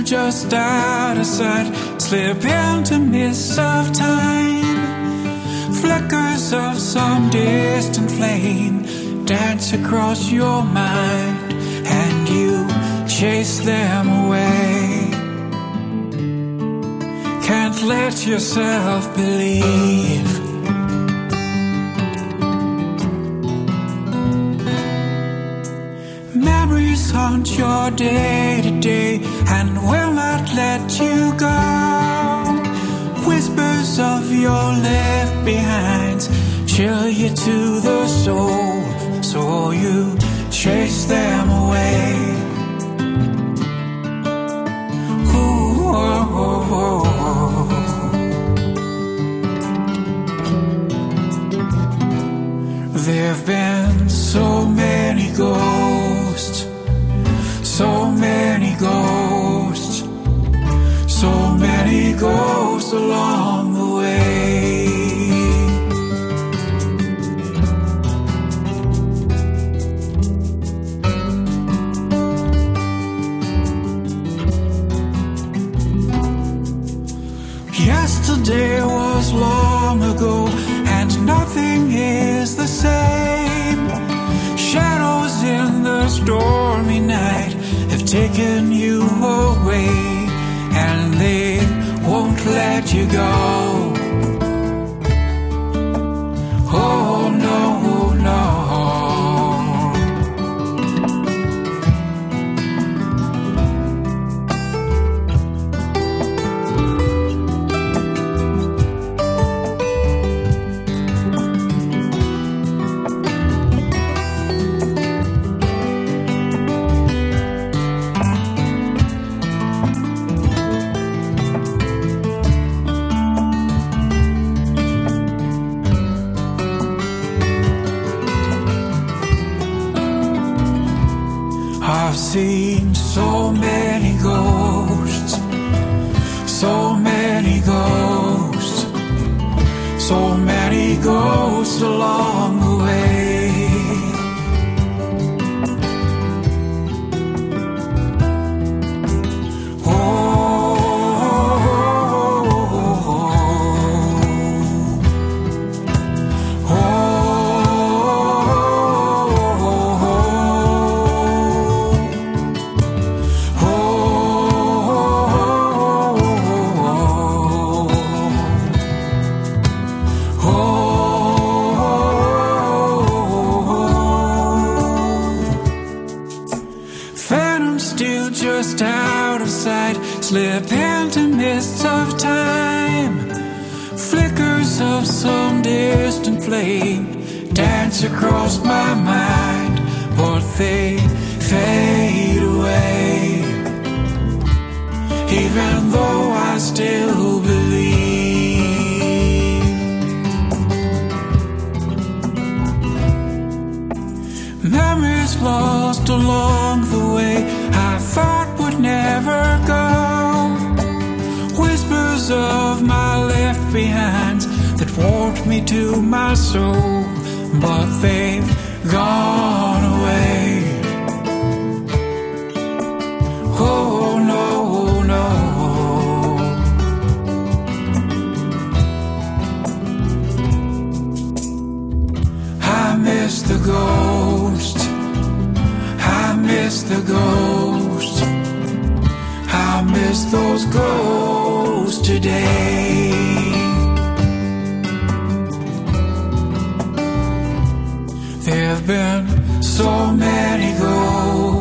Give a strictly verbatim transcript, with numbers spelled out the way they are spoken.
just out of sight, slip into mists of time. Flickers of some distant flame dance across your mind, and you chase them away. Can't let yourself believe. Memories haunt your day to day and will not let you go. Whispers of your left behinds chill you to the soul, so you chase them away. Ooh, oh, oh, oh. There've been so many ghosts, so many ghosts, so many ghosts along the way. Yesterday was long ago, and nothing is the same. Shadows in the stormy night have taken you away, and they won't let you go. Oh no, no. I've seen so many ghosts, so many ghosts, so many ghosts along the way. Still just out of sight, slip into mists of time. Flickers of some distant flame dance across my mind, but they fade away. Even though I still believe. Memories lost along the way I thought would never go. Whispers of my left behind that warmed me to my soul, but they've gone away. Oh no, no. I miss the ghost, I miss the ghost, I miss those ghosts today. There've been so many ghosts,